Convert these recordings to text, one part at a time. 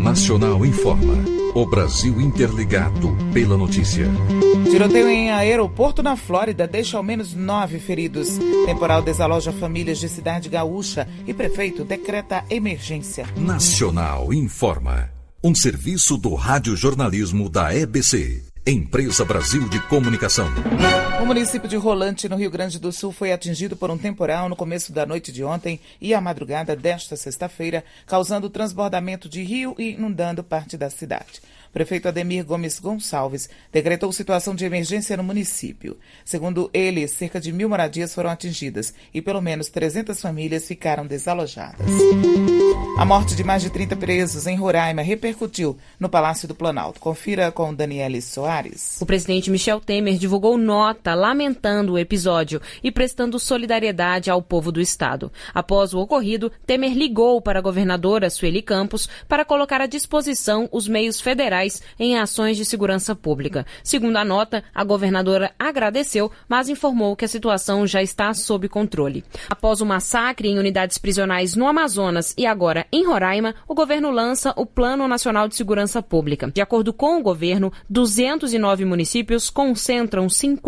Nacional informa. O Brasil interligado pela notícia. Tiroteio em aeroporto na Flórida deixa ao menos 9 feridos. Temporal desaloja famílias de cidade gaúcha e prefeito decreta emergência. Nacional informa. Um serviço do radiojornalismo da EBC. Empresa Brasil de Comunicação. O município de Rolante, no Rio Grande do Sul, foi atingido por um temporal no começo da noite de ontem e à madrugada desta sexta-feira, causando transbordamento de rio e inundando parte da cidade. O prefeito Ademir Gomes Gonçalves decretou situação de emergência no município. Segundo ele, cerca de 1.000 moradias foram atingidas e pelo menos 300 famílias ficaram desalojadas. A morte de mais de 30 presos em Roraima repercutiu no Palácio do Planalto. Confira com Daniele Soares. O presidente Michel Temer divulgou nota lamentando o episódio e prestando solidariedade ao povo do estado. Após o ocorrido, Temer ligou para a governadora Sueli Campos para colocar à disposição os meios federais em ações de segurança pública. Segundo a nota, a governadora agradeceu, mas informou que a situação já está sob controle. Após o massacre em unidades prisionais no Amazonas e agora em Roraima, o governo lança o Plano Nacional de Segurança Pública. De acordo com o governo, 209 municípios concentram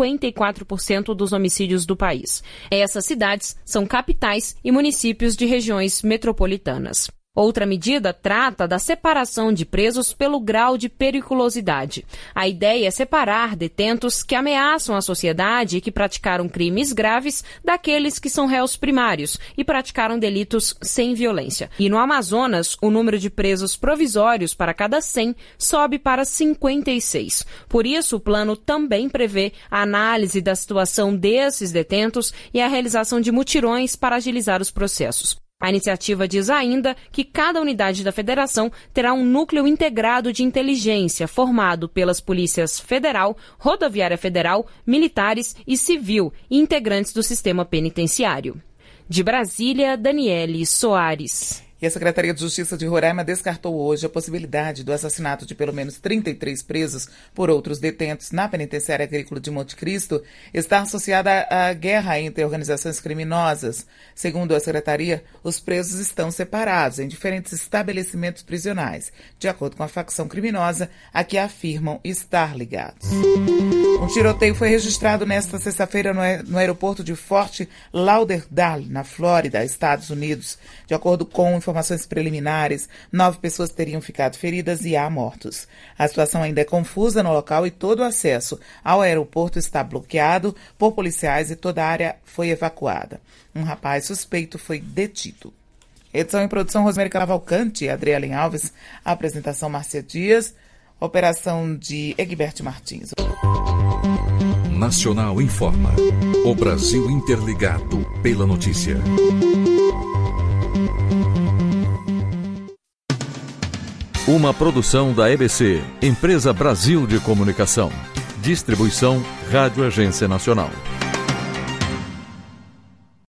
54% dos homicídios do país. Essas cidades são capitais e municípios de regiões metropolitanas. Outra medida trata da separação de presos pelo grau de periculosidade. A ideia é separar detentos que ameaçam a sociedade e que praticaram crimes graves daqueles que são réus primários e praticaram delitos sem violência. E no Amazonas, o número de presos provisórios para cada 100 sobe para 56. Por isso, o plano também prevê a análise da situação desses detentos e a realização de mutirões para agilizar os processos. A iniciativa diz ainda que cada unidade da federação terá um núcleo integrado de inteligência formado pelas polícias federal, rodoviária federal, militares e civil e integrantes do sistema penitenciário. De Brasília, Daniele Soares. E a Secretaria de Justiça de Roraima descartou hoje a possibilidade do assassinato de pelo menos 33 presos por outros detentos na Penitenciária Agrícola de Monte Cristo estar associada à guerra entre organizações criminosas. Segundo a Secretaria, os presos estão separados em diferentes estabelecimentos prisionais, de acordo com a facção criminosa a que afirmam estar ligados. Um tiroteio foi registrado nesta sexta-feira no aeroporto de Fort Lauderdale, na Flórida, Estados Unidos. De acordo com informações preliminares, 9 pessoas teriam ficado feridas e há mortos. A situação ainda é confusa no local e todo o acesso ao aeroporto está bloqueado por policiais e toda a área foi evacuada. Um rapaz suspeito foi detido. Edição e produção Rosemary Cavalcante e Adrielen Alves. Apresentação Márcia Dias. Operação de Egberto Martins. Nacional informa. O Brasil interligado pela notícia. Uma produção da EBC, Empresa Brasil de Comunicação. Distribuição Rádio Agência Nacional.